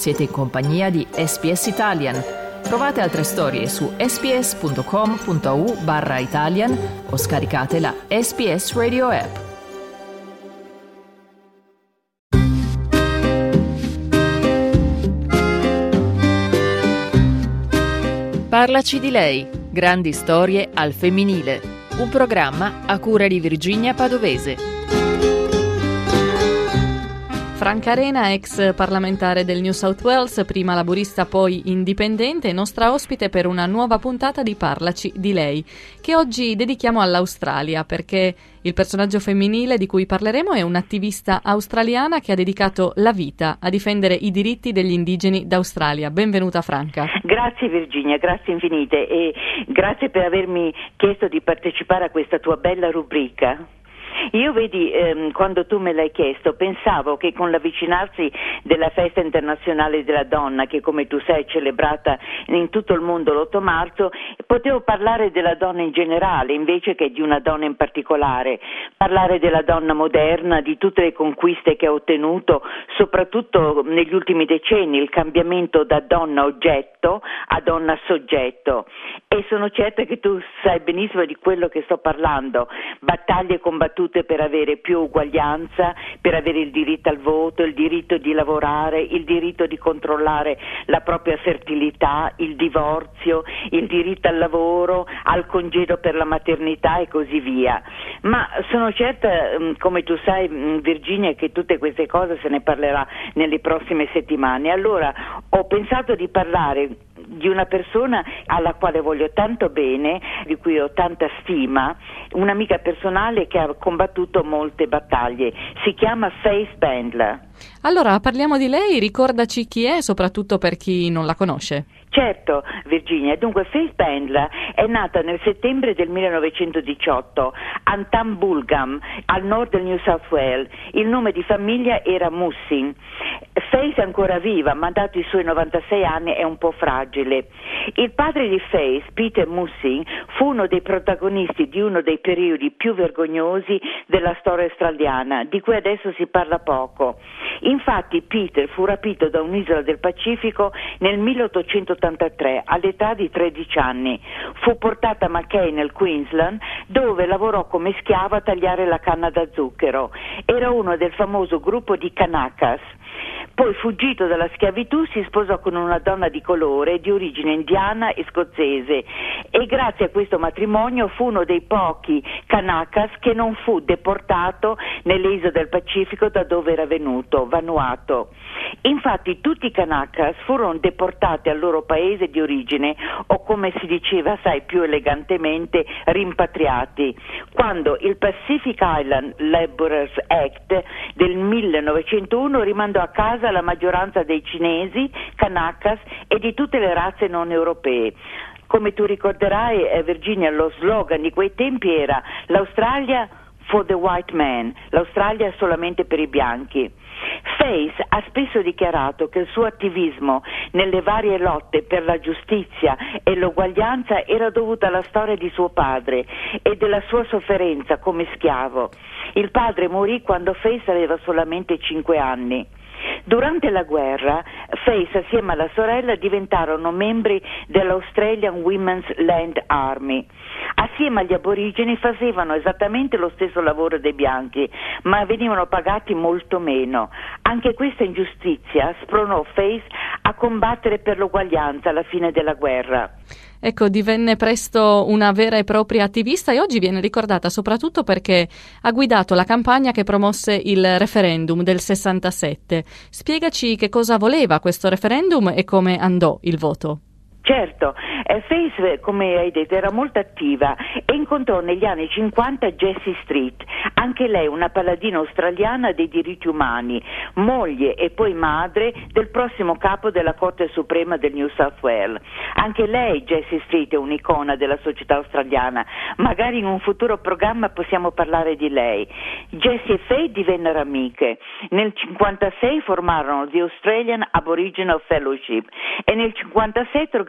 Siete in compagnia di SBS Italian. Trovate altre storie su sbs.com.au/Italian o scaricate la SBS Radio app. Parlaci di lei. Grandi storie al femminile. Un programma a cura di Virginia Padovese. Franca Arena, ex parlamentare del New South Wales, prima laburista poi indipendente, nostra ospite per una nuova puntata di Parlaci di lei, che oggi dedichiamo all'Australia, perché il personaggio femminile di cui parleremo è un'attivista australiana che ha dedicato la vita a difendere i diritti degli indigeni d'Australia. Benvenuta Franca. Grazie Virginia, grazie infinite e grazie per avermi chiesto di partecipare a questa tua bella rubrica. Io vedi, quando tu me l'hai chiesto, pensavo che con l'avvicinarsi della festa internazionale della donna, che come tu sai è celebrata in tutto il mondo l'8 marzo, potevo parlare della donna in generale invece che di una donna in particolare, parlare della donna moderna, di tutte le conquiste che ha ottenuto, soprattutto negli ultimi decenni, il cambiamento da donna oggetto a donna soggetto. E sono certa che tu sai benissimo di quello che sto parlando, battaglie combattute per avere più uguaglianza, per avere il diritto al voto, il diritto di lavorare, il diritto di controllare la propria fertilità, il divorzio, il diritto al lavoro, al congedo per la maternità e così via. Ma sono certa, come tu sai Virginia, che tutte queste cose se ne parlerà nelle prossime settimane. Allora ho pensato di parlare di una persona alla quale voglio tanto bene, di cui ho tanta stima, un'amica personale che ha combattuto molte battaglie. Si chiama Faith Bandler. Allora parliamo di lei, ricordaci chi è, soprattutto per chi non la conosce. Certo Virginia, dunque Faith Bandler è nata nel settembre del 1918 a Tambulgam, al nord del New South Wales. Il nome di famiglia era Mussing. Faith è ancora viva, ma dato i suoi 96 anni è un po' fragile. Il padre di Faith, Peter Mussing, fu uno dei protagonisti di uno dei periodi più vergognosi della storia australiana, di cui adesso si parla poco. Infatti Peter fu rapito da un'isola del Pacifico nel 1883 all'età di 13 anni. Fu portato a Mackay nel Queensland, dove lavorò come schiavo a tagliare la canna da zucchero. Era uno del famoso gruppo di Kanakas. Poi, fuggito dalla schiavitù, si sposò con una donna di colore di origine indiana e scozzese e grazie a questo matrimonio fu uno dei pochi Kanakas che non fu deportato nelle isole del Pacifico da dove era venuto, Vanuatu. Infatti tutti i Kanakas furono deportati al loro paese di origine o, come si diceva, sai, più elegantemente, rimpatriati, quando il Pacific Island Labourers Act del 1901 rimandò a casa la maggioranza dei cinesi, Kanakas e di tutte le razze non europee. Come tu ricorderai, Virginia, lo slogan di quei tempi era l'Australia for the white man, l'Australia solamente per i bianchi. Faith ha spesso dichiarato che il suo attivismo nelle varie lotte per la giustizia e l'uguaglianza era dovuto alla storia di suo padre e della sua sofferenza come schiavo. Il padre morì quando Faith aveva solamente 5 anni. Durante la guerra, Faith assieme alla sorella diventarono membri dell'Australian Women's Land Army. Assieme agli aborigeni facevano esattamente lo stesso lavoro dei bianchi, ma venivano pagati molto meno. Anche questa ingiustizia spronò Faith a combattere per l'uguaglianza alla fine della guerra. Ecco, divenne presto una vera e propria attivista e oggi viene ricordata soprattutto perché ha guidato la campagna che promosse il referendum del 67. Spiegaci che cosa voleva questo referendum e come andò il voto. Certo, Faith, come hai detto, era molto attiva e incontrò negli anni 50 Jessie Street, anche lei una paladina australiana dei diritti umani, moglie e poi madre del prossimo capo della Corte Suprema del New South Wales. Anche lei, Jessie Street, è un'icona della società australiana, magari in un futuro programma possiamo parlare di lei. Jessie e Faith divennero amiche, nel 56 formarono The Australian Aboriginal Fellowship e nel 57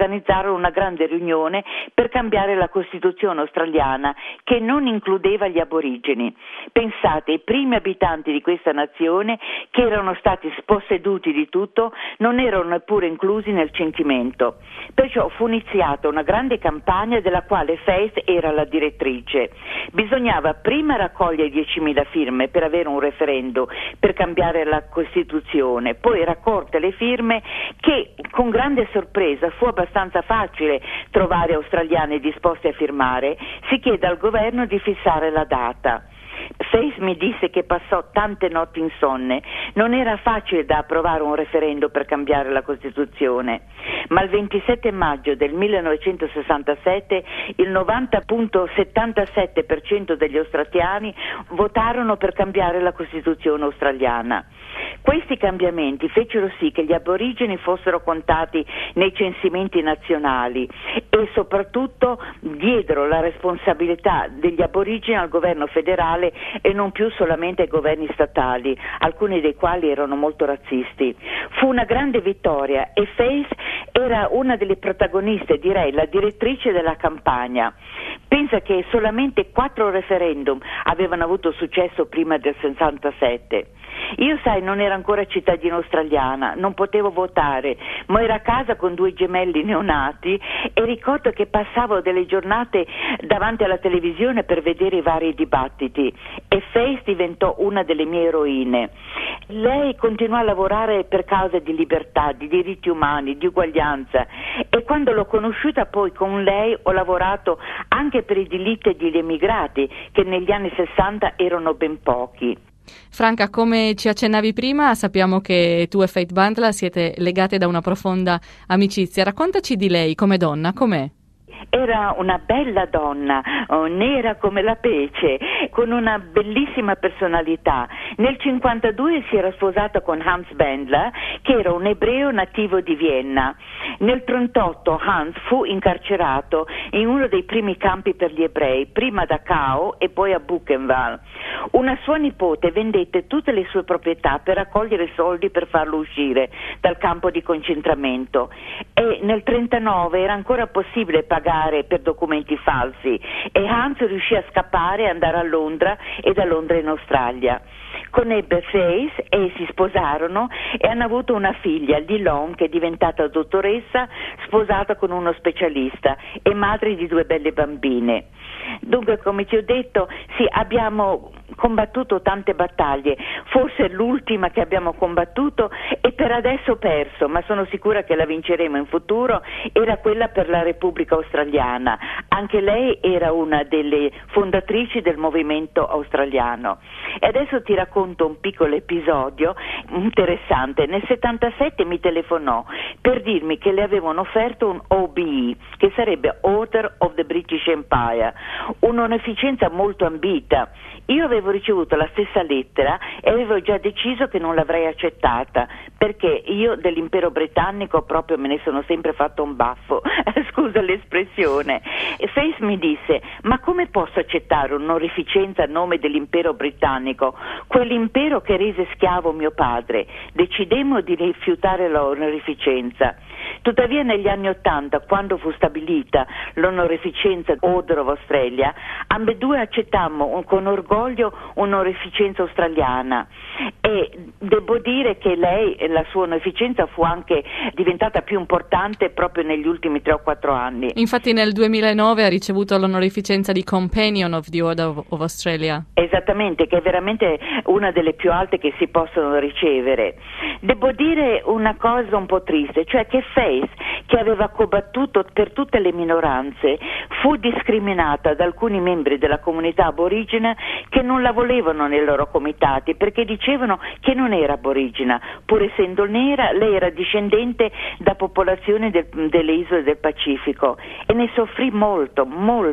organizzarono una grande riunione per cambiare la Costituzione australiana che non includeva gli aborigeni. Pensate, i primi abitanti di questa nazione, che erano stati sposseduti di tutto, non erano neppure inclusi nel censimento. Perciò fu iniziata una grande campagna della quale Faith era la direttrice. Bisognava prima raccogliere 10.000 firme per avere un referendum per cambiare la Costituzione, poi raccolte le firme, che con grande sorpresa fu abbastanza facile trovare australiani disposti a firmare. Si chiede al governo di fissare la data. Faith mi disse che passò tante notti insonne. Non era facile da approvare un referendum per cambiare la Costituzione, ma il 27 maggio del 1967 il 90,77% degli australiani votarono per cambiare la Costituzione australiana. Questi cambiamenti fecero sì che gli aborigeni fossero contati nei censimenti nazionali e soprattutto diedero la responsabilità degli aborigeni al governo federale e non più solamente ai governi statali, alcuni dei quali erano molto razzisti. Fu una grande vittoria e Faith era una delle protagoniste, direi la direttrice della campagna. Pensa che solamente 4 referendum avevano avuto successo prima del 67. Io, sai, non ero ancora cittadina australiana, non potevo votare, ma ero a casa con 2 gemelli neonati e ricordo che passavo delle giornate davanti alla televisione per vedere i vari dibattiti e Faith diventò una delle mie eroine. Lei continuò a lavorare per cause di libertà, di diritti umani, di uguaglianza e quando l'ho conosciuta poi con lei ho lavorato anche per i diritti degli emigrati che negli anni 60 erano ben pochi. Franca, come ci accennavi prima, sappiamo che tu e Faith Bandler siete legate da una profonda amicizia. Raccontaci di lei come donna, com'è? Era una bella donna, nera come la pece, con una bellissima personalità. Nel 1952 si era sposata con Hans Bandler, che era un ebreo nativo di Vienna. Nel 1938 Hans fu incarcerato in uno dei primi campi per gli ebrei, prima a Dachau e poi a Buchenwald. Una sua nipote vendette tutte le sue proprietà per raccogliere soldi per farlo uscire dal campo di concentramento e nel 1939 era ancora possibile pagare per documenti falsi e Hans riuscì a scappare e andare a Londra e da Londra in Australia. Conobbe Faith e si sposarono e hanno avuto una figlia, Lilong, che è diventata dottoressa, sposata con uno specialista e madre di 2 belle bambine. Dunque, come ti ho detto, sì, abbiamo combattuto tante battaglie, forse l'ultima che abbiamo combattuto e per adesso perso, ma sono sicura che la vinceremo in futuro, era quella per la Repubblica Australiana. Anche lei era una delle fondatrici del movimento australiano. E adesso ti racconto un piccolo episodio interessante. Nel 77 mi telefonò per dirmi che le avevano offerto un OBE, che sarebbe Order of the British Empire, un'onorificenza molto ambita. Io avevo ricevuto la stessa lettera e avevo già deciso che non l'avrei accettata, perché io dell'impero britannico proprio me ne sono sempre fatto un baffo, scusa l'espressione. E Faith mi disse: ma come posso accettare un'onorificenza a nome dell'impero britannico, quell'impero che rese schiavo mio padre? Decidemmo di rifiutare l'onorificenza. Tuttavia negli anni '80, quando fu stabilita l'onorificenza Order of Australia, ambedue accettammo con orgoglio un'onorificenza australiana e devo dire che lei, la sua onorificenza fu anche diventata più importante proprio negli ultimi 3 o 4 anni. Infatti nel 2009 ha ricevuto l'onorificenza di Companion of the Order of Australia. Esattamente, che è veramente una delle più alte che si possono ricevere. Devo dire una cosa un po' triste, cioè che Faith, che aveva combattuto per tutte le minoranze, fu discriminata da alcuni membri della comunità aborigena che non la volevano nei loro comitati perché dicevano che non era aborigena, pur essendo nera. Lei era discendente da popolazioni delle isole del Pacifico e ne soffrì molto,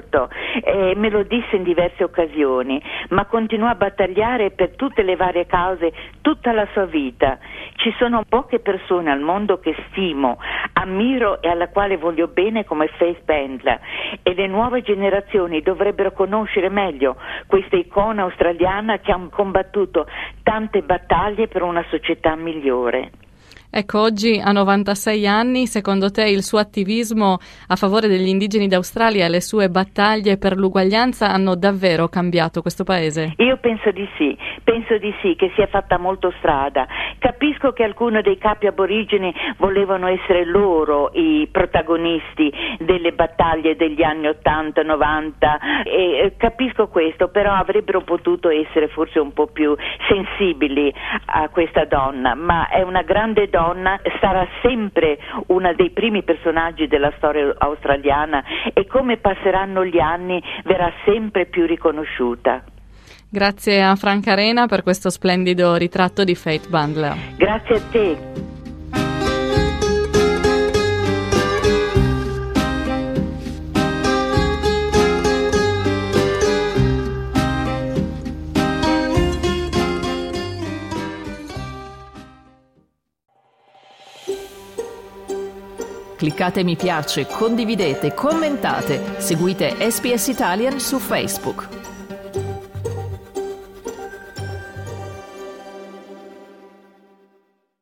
me lo disse in diverse occasioni, ma continuò a battagliare per tutte le varie cause tutta la sua vita. Ci sono poche persone al mondo che stimo, ammiro e alla quale voglio bene come Faith Bandler, e le nuove generazioni dovrebbero conoscere meglio questa icona australiana che ha combattuto tante battaglie per una società migliore. Ecco, oggi ha 96 anni, secondo te il suo attivismo a favore degli indigeni d'Australia e le sue battaglie per l'uguaglianza hanno davvero cambiato questo paese? Io penso di sì, che si è fatta molto strada. Capisco che alcuni dei capi aborigeni volevano essere loro i protagonisti delle battaglie degli anni 80, 90 e capisco questo, però avrebbero potuto essere forse un po' più sensibili a questa donna, ma è una grande donna, sarà sempre uno dei primi personaggi della storia australiana e come passeranno gli anni verrà sempre più riconosciuta. Grazie a Franca Arena per questo splendido ritratto di Faith Bandler. Grazie a te. Cliccate mi piace, condividete, commentate, seguite SPS Italian su Facebook.